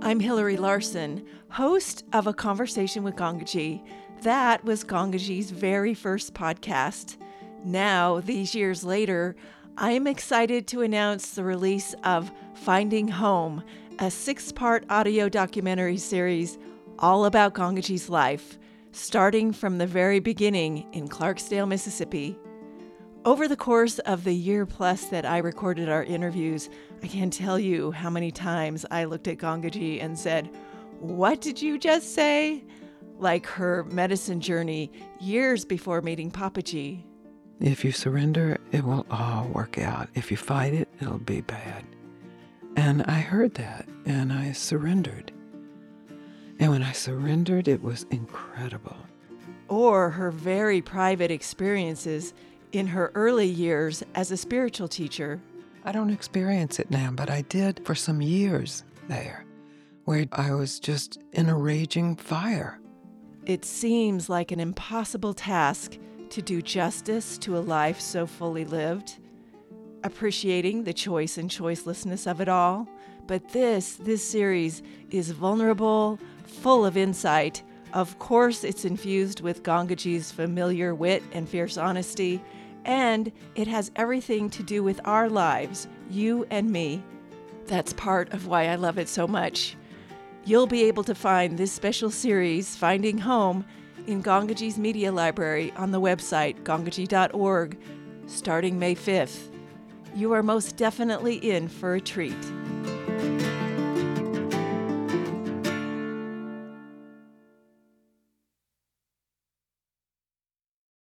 I'm Hillary Larson, host of A Conversation with Gangaji. That was Gangaji's very first podcast. Now, these years later, I am excited to announce the release of Finding Home, a 6-part audio documentary series all about Gangaji's life, starting from the very beginning in Clarksdale, Mississippi. Over the course of the year plus that I recorded our interviews, I can't tell you how many times I looked at Gangaji and said, "What did you just say?" Like her medicine journey years before meeting Papaji. If you surrender, it will all work out. If you fight it, it'll be bad. And I heard that, and I surrendered. And when I surrendered, it was incredible. Or her very private experiences in her early years as a spiritual teacher. I don't experience it now, but I did for some years there, where I was just in a raging fire. It seems like an impossible task to do justice to a life so fully lived, appreciating the choice and choicelessness of it all. But this series is vulnerable, full of insight. Of course, it's infused with Gangaji's familiar wit and fierce honesty, and it has everything to do with our lives, you and me. That's part of why I love it so much. You'll be able to find this special series, Finding Home, in Gangaji's media library on the website gangaji.org, starting May 5th. You are most definitely in for a treat.